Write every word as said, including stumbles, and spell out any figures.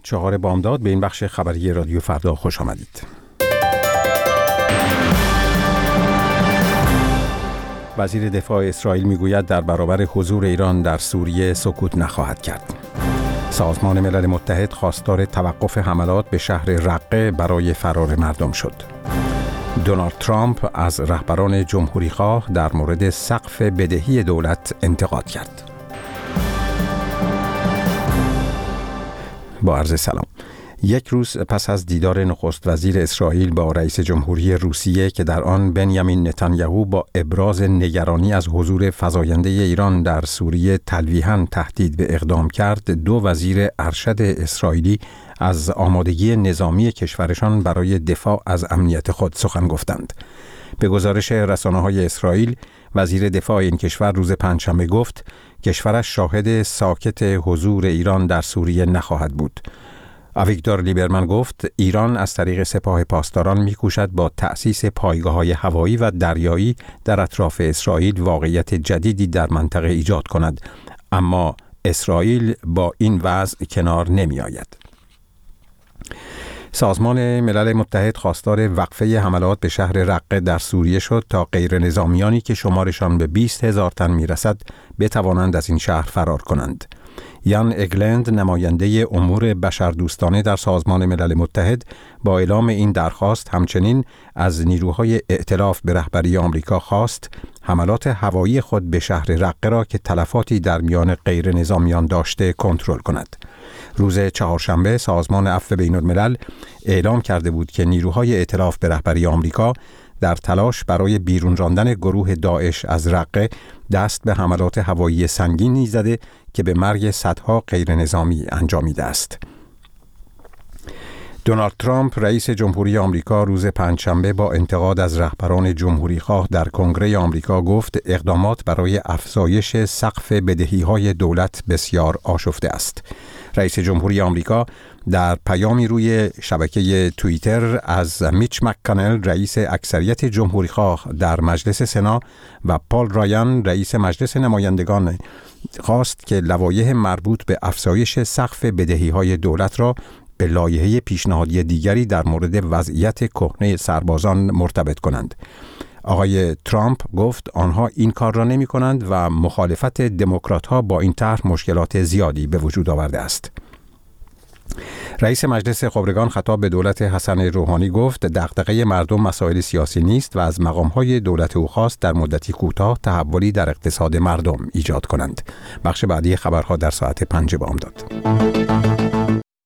چهار بامداد به این بخش خبری رادیو فردا خوش آمدید. وزیر دفاع اسرائیل میگوید در برابر حضور ایران در سوریه سکوت نخواهد کرد. سازمان ملل متحد خواستار توقف حملات به شهر رقه برای فرار مردم شد. دونالد ترامپ از رهبران جمهوری‌خواه در مورد سقف بدهی دولت انتقاد کرد. با عرض سلام. یک روز پس از دیدار نخست وزیر اسرائیل با رئیس جمهوری روسیه که در آن بنیامین نتانیاهو با ابراز نگرانی از حضور فزاینده ایران در سوریه تلویحاً تهدید به اقدام کرد، دو وزیر ارشد اسرائیلی از آمادگی نظامی کشورشان برای دفاع از امنیت خود سخن گفتند. به گزارش رسانه‌های اسرائیل، وزیر دفاع این کشور روز پنجشنبه گفت کشورش شاهد ساکت حضور ایران در سوریه نخواهد بود. آویگدور لیبرمن گفت ایران از طریق سپاه پاسداران می‌کوشد با تأسیس پایگاه‌های هوایی و دریایی در اطراف اسرائیل واقعیت جدیدی در منطقه ایجاد کند، اما اسرائیل با این وضع کنار نمی‌آید. سازمان ملل متحد خواستار وقفه حملات به شهر رقه در سوریه شد تا غیر نظامیانی که شمارشان به بیست هزار تن می‌رسد بتوانند از این شهر فرار کنند. یان اگلند، نماینده امور بشردوستانه در سازمان ملل متحد، با اعلام این درخواست همچنین از نیروهای ائتلاف به رهبری آمریکا خواست حملات هوایی خود به شهر رقه را که تلفاتی در میان غیر نظامیان داشته کنترل کند. روز چهارشنبه سازمان عفو بین‌الملل اعلام کرده بود که نیروهای ائتلاف به رهبری آمریکا در تلاش برای بیرون راندن گروه داعش از رقه دست به حملات هوایی سنگینی زده که به مرگ صدها غیر نظامی انجامیده است. دونالد ترامپ رئیس جمهوری آمریکا روز پنجشنبه با انتقاد از رهبران جمهوری‌خواه در کنگره آمریکا گفت اقدامات برای افزایش سقف بدهی‌های دولت بسیار آشفته است. رئیس جمهوری آمریکا در پیامی روی شبکه توییتر از میچ مک‌کانل رئیس اکثریت جمهوری‌خواه در مجلس سنا و پال رایان رئیس مجلس نمایندگان خواست که لوایح مربوط به افزایش سقف بدهی‌های دولت را به لایحه پیشنهادی دیگری در مورد وضعیت کهنه سربازان مرتبط کنند. آقای ترامپ گفت آنها این کار را نمی کنند و مخالفت دموکرات‌ها با این طرح مشکلات زیادی به وجود آورده است. رئیس مجلس خبرگان خطاب به دولت حسن روحانی گفت دغدغه مردم مسائل سیاسی نیست و از مقام‌های دولت او خواست در مدتی کوتاه تحولی در اقتصاد مردم ایجاد کنند. بخش بعدی خبرها در ساعت پنج بامداد.